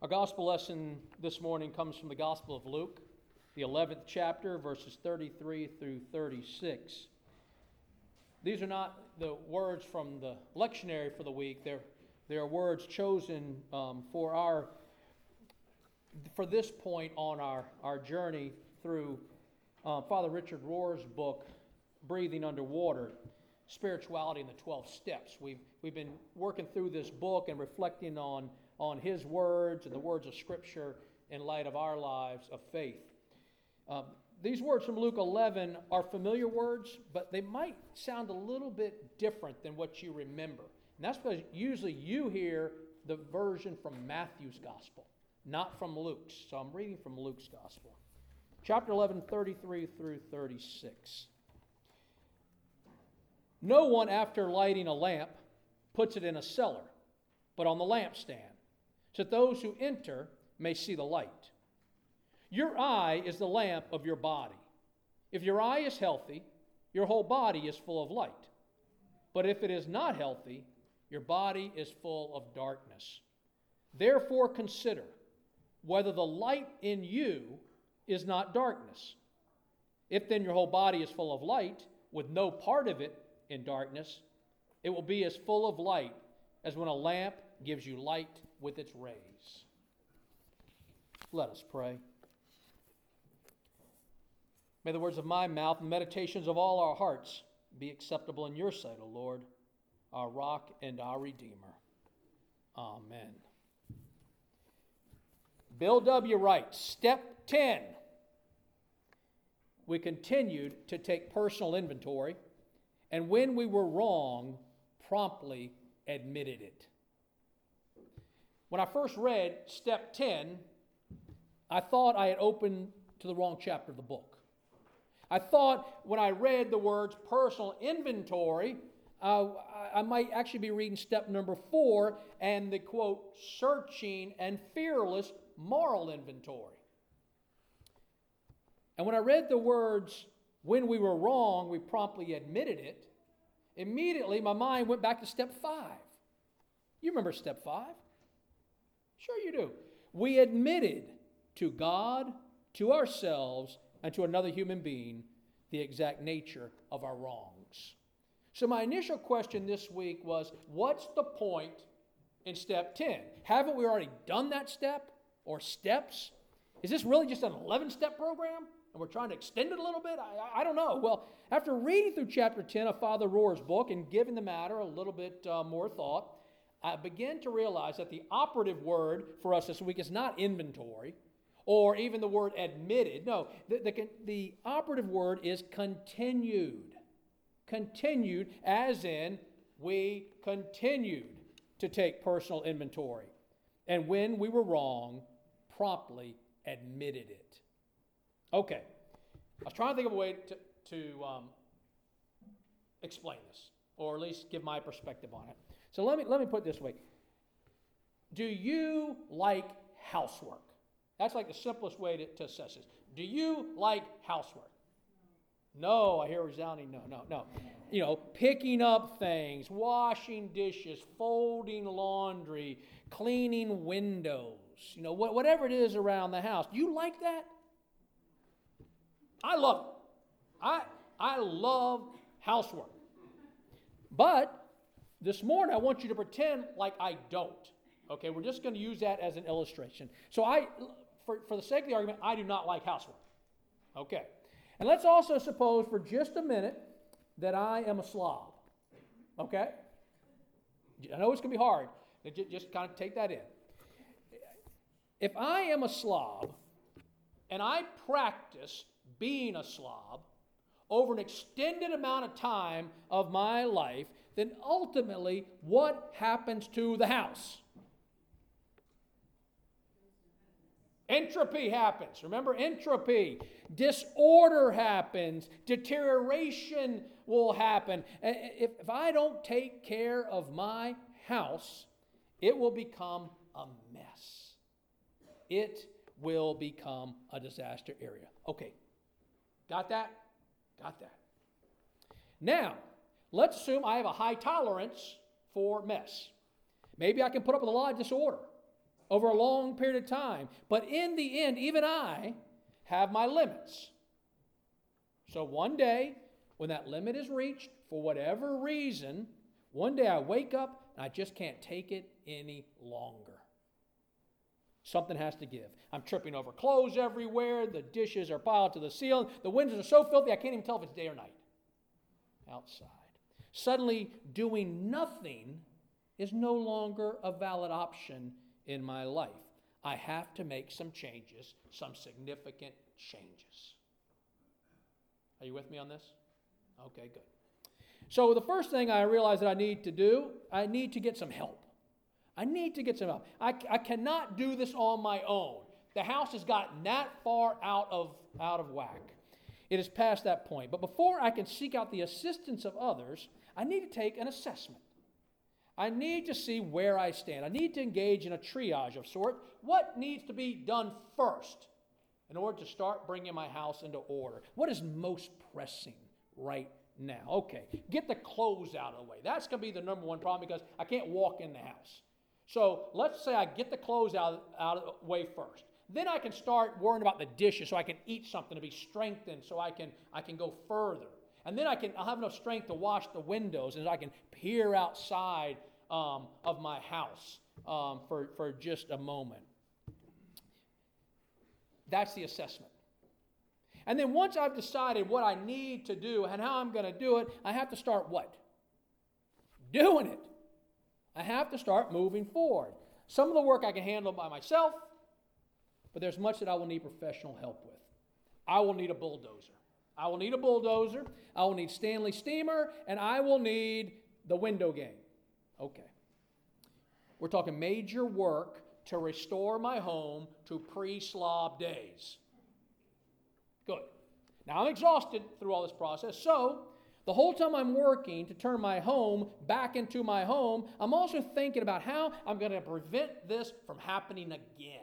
Our gospel lesson this morning comes from the Gospel of Luke, the 11th chapter, verses 33 through 36. These are not the words from the lectionary for the week. They are words chosen for this point on our journey through Father Richard Rohr's book, Breathing Underwater, Spirituality in the 12 Steps. We've been working through this book and reflecting on his words and the words of Scripture in light of our lives of faith. These words from Luke 11 are familiar words, but they might sound a little bit different than what you remember. And that's because usually you hear the version from Matthew's Gospel, not from Luke's. So I'm reading from Luke's Gospel. Chapter 11, 33 through 36. No one, after lighting a lamp, puts it in a cellar, but on the lampstand, so that those who enter may see the light. Your eye is the lamp of your body. If your eye is healthy, your whole body is full of light. But if it is not healthy, your body is full of darkness. Therefore consider whether the light in you is not darkness. If then your whole body is full of light, with no part of it in darkness, it will be as full of light as when a lamp gives you light with its rays. Let us pray. May the words of my mouth and meditations of all our hearts be acceptable in your sight, O Lord, our rock and our Redeemer. Amen. Bill W. writes, Step 10. We continued to take personal inventory, and when we were wrong, promptly admitted it. When I first read Step 10, I thought I had opened to the wrong chapter of the book. I thought when I read the words personal inventory, I might actually be reading step number 4 and the quote, searching and fearless moral inventory. And when I read the words, when we were wrong, we promptly admitted it, immediately my mind went back to step 5. You remember step 5? Sure you do. We admitted to God, to ourselves, and to another human being the exact nature of our wrongs. So my initial question this week was, what's the point in step 10? Haven't we already done that step or steps? Is this really just an 11-step program and we're trying to extend it a little bit? I don't know. Well, after reading through chapter 10 of Father Rohr's book and giving the matter a little bit more thought, I began to realize that the operative word for us this week is not inventory, or even the word admitted. No, the operative word is continued. Continued as in we continued to take personal inventory. And when we were wrong, promptly admitted it. Okay, I was trying to think of a way to explain this, or at least give my perspective on it. So let me put it this way. Do you like housework? That's like the simplest way to assess this. Do you like housework? No, I hear a resounding no. You know, picking up things, washing dishes, folding laundry, cleaning windows, you know, whatever it is around the house. Do you like that? I love it. I love housework. But this morning I want you to pretend like I don't. Okay, we're just going to use that as an illustration. So for the sake of the argument, I do not like housework. Okay. And let's also suppose for just a minute that I am a slob. Okay? I know it's going to be hard. Just kind of take that in. If I am a slob and I practice being a slob over an extended amount of time of my life, then ultimately what happens to the house? Entropy happens. Remember, entropy. Disorder happens. Deterioration will happen. If I don't take care of my house, it will become a mess. It will become a disaster area. Okay. Got that? Got that. Now, let's assume I have a high tolerance for mess. Maybe I can put up with a lot of disorder. over a long period of time. But in the end, even I have my limits. So one day, when that limit is reached, for whatever reason, one day I wake up and I just can't take it any longer. Something has to give. I'm tripping over clothes everywhere. The dishes are piled to the ceiling. The windows are so filthy I can't even tell if it's day or night outside. Suddenly, doing nothing is no longer a valid option in my life. I have to make some changes, some significant changes. Are you with me on this? Okay, good. So the first thing I realize that I need to do, I need to get some help. I need to get some help. I cannot do this on my own. The house has gotten that far out of whack. It is past that point. But before I can seek out the assistance of others, I need to take an assessment. I need to see where I stand. I need to engage in a triage of sort. What needs to be done first in order to start bringing my house into order? What is most pressing right now? Okay, get the clothes out of the way. That's going to be the number one problem because I can't walk in the house. So let's say I get the clothes out of the way first. Then I can start worrying about the dishes so I can eat something to be strengthened so I can go further. And then I'll have enough strength to wash the windows and I can peer outside of my house for just a moment. That's the assessment. And then once I've decided what I need to do and how I'm going to do it, I have to start what? Doing it. I have to start moving forward. Some of the work I can handle by myself, but there's much that I will need professional help with. I will need a bulldozer. I will need Stanley Steamer, and I will need the window game. Okay. We're talking major work to restore my home to pre-slob days. Good. Now I'm exhausted through all this process, so the whole time I'm working to turn my home back into my home, I'm also thinking about how I'm going to prevent this from happening again.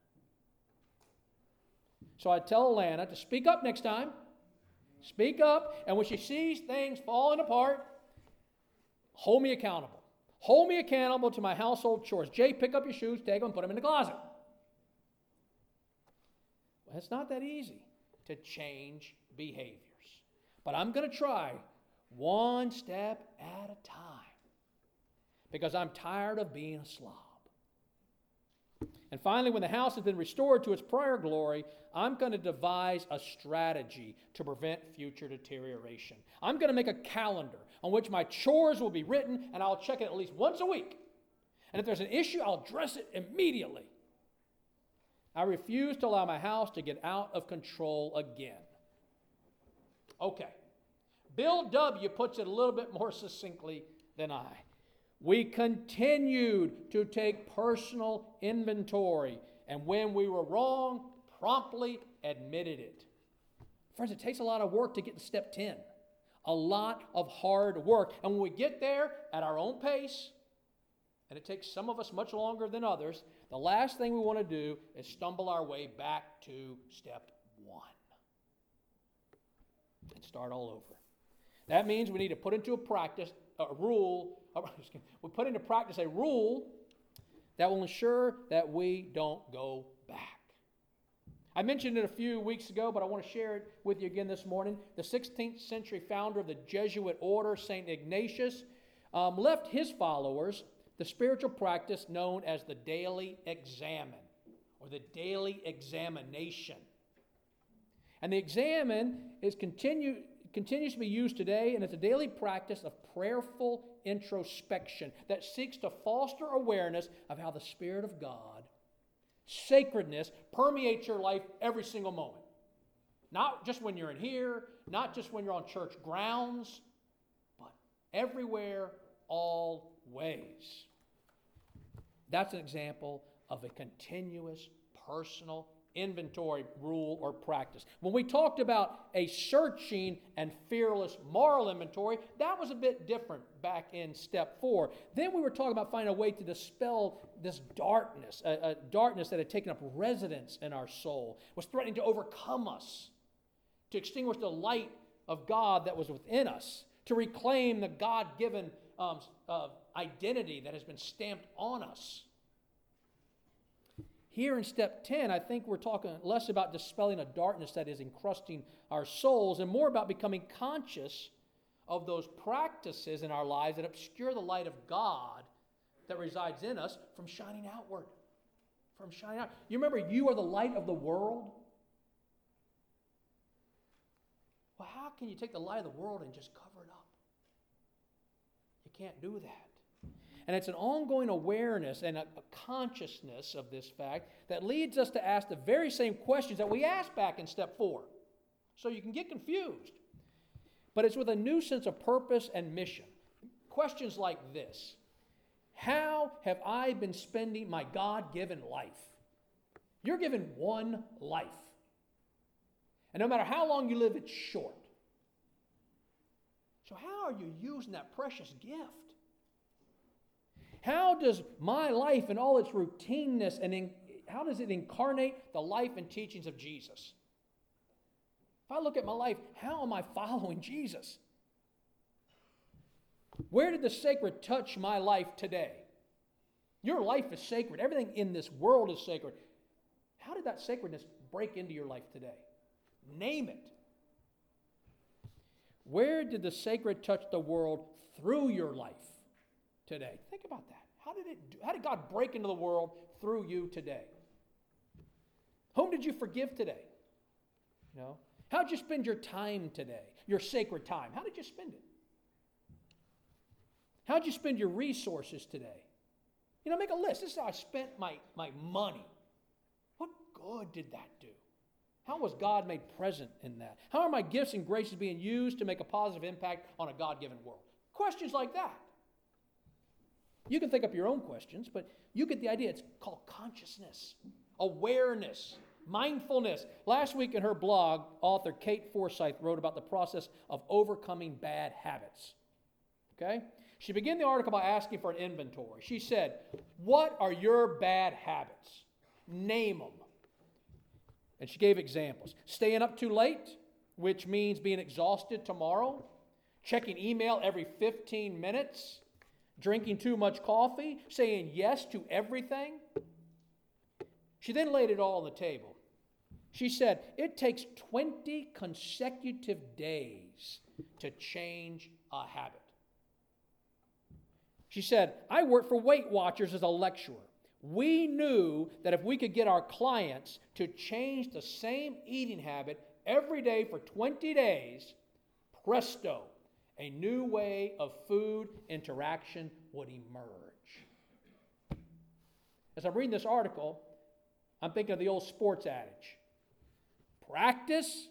So I tell Alana to speak up next time. Speak up, and when she sees things falling apart, hold me accountable. Hold me accountable to my household chores. Jay, pick up your shoes, take them, and put them in the closet. Well, it's not that easy to change behaviors. But I'm going to try one step at a time because I'm tired of being a slob. And finally, when the house has been restored to its prior glory, I'm going to devise a strategy to prevent future deterioration. I'm going to make a calendar on which my chores will be written, and I'll check it at least once a week. And if there's an issue, I'll address it immediately. I refuse to allow my house to get out of control again. Okay. Bill W. puts it a little bit more succinctly than I. We continued to take personal inventory, and when we were wrong, promptly admitted it. Friends, it takes a lot of work to get to step 10. A lot of hard work. And when we get there at our own pace, and it takes some of us much longer than others, the last thing we want to do is stumble our way back to step 1 and start all over. That means we need to put into practice a rule that will ensure that we don't go back. I mentioned it a few weeks ago, but I want to share it with you again this morning. The 16th century founder of the Jesuit order, St. Ignatius, left his followers the spiritual practice known as the daily examen or the daily examination. And the examen continues to be used today, and it's a daily practice of prayerful introspection that seeks to foster awareness of how the Spirit of God, sacredness, permeates your life every single moment. Not just when you're in here, not just when you're on church grounds, but everywhere, always. That's an example of a continuous personal inventory rule or practice. When we talked about a searching and fearless moral inventory, that was a bit different back in step 4. Then we were talking about finding a way to dispel this darkness, a darkness that had taken up residence in our soul, was threatening to overcome us, to extinguish the light of God that was within us, to reclaim the God-given identity that has been stamped on us. Here in step 10, I think we're talking less about dispelling a darkness that is encrusting our souls and more about becoming conscious of those practices in our lives that obscure the light of God that resides in us from shining outward. From shining out. You remember, you are the light of the world? Well, how can you take the light of the world and just cover it up? You can't do that. And it's an ongoing awareness and a consciousness of this fact that leads us to ask the very same questions that we asked back in step 4. So you can get confused. But it's with a new sense of purpose and mission. Questions like this: how have I been spending my God-given life? You're given one life. And no matter how long you live, it's short. So how are you using that precious gift? How does my life and all its routineness, and how does it incarnate the life and teachings of Jesus? If I look at my life, how am I following Jesus? Where did the sacred touch my life today? Your life is sacred. Everything in this world is sacred. How did that sacredness break into your life today? Name it. Where did the sacred touch the world through your life today? Think about that. How did God break into the world through you today? Whom did you forgive today? How did you spend your time today? Your sacred time. How did you spend it? How did you spend your resources today? Make a list. This is how I spent my money. What good did that do? How was God made present in that? How are my gifts and graces being used to make a positive impact on a God-given world? Questions like that. You can think up your own questions, but you get the idea. It's called consciousness, awareness, mindfulness. Last week in her blog, author Kate Forsyth wrote about the process of overcoming bad habits. Okay? She began the article by asking for an inventory. She said, what are your bad habits? Name them. And she gave examples. Staying up too late, which means being exhausted tomorrow. Checking email every 15 minutes. Drinking too much coffee. Saying yes to everything. She then laid it all on the table. She said, it takes 20 consecutive days to change a habit. She said, I worked for Weight Watchers as a lecturer. We knew that if we could get our clients to change the same eating habit every day for 20 days, presto, a new way of food interaction would emerge. As I'm reading this article, I'm thinking of the old sports adage. Practice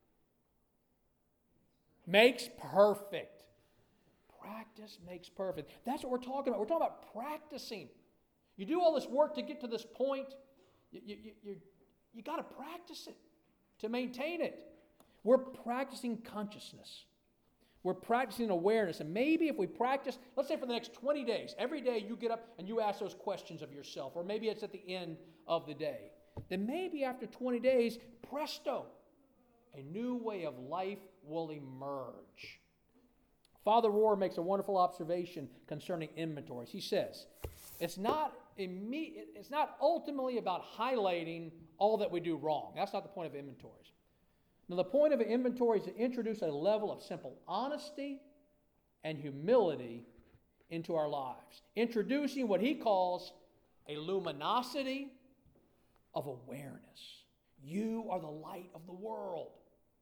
makes perfect. Practice makes perfect. That's what we're talking about. We're talking about practicing. You do all this work to get to this point. You got to practice it to maintain it. We're practicing consciousness. We're practicing awareness. And maybe if we practice, let's say for the next 20 days, every day you get up and you ask those questions of yourself, or maybe it's at the end of the day. Then maybe after 20 days, presto, a new way of life will emerge. Father Rohr makes a wonderful observation concerning inventories. He says, it's not ultimately about highlighting all that we do wrong. That's not the point of inventories. Now, the point of an inventory is to introduce a level of simple honesty and humility into our lives, introducing what he calls a luminosity of awareness. You are the light of the world.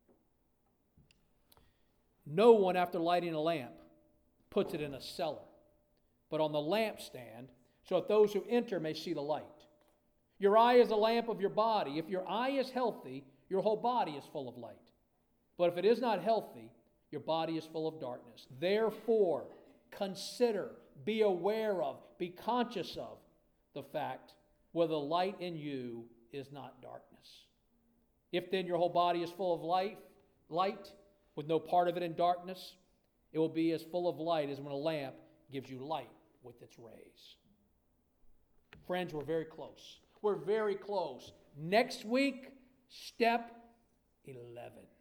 No one, after lighting a lamp, puts it in a cellar, but on the lampstand, so that those who enter may see the light. Your eye is a lamp of your body. If your eye is healthy, your whole body is full of light. But if it is not healthy, your body is full of darkness. Therefore, consider, be aware of, be conscious of the fact whether the light in you is not darkness. If then your whole body is full of light, with no part of it in darkness, it will be as full of light as when a lamp gives you light with its rays. Friends, we're very close. We're very close. Next week, step 11.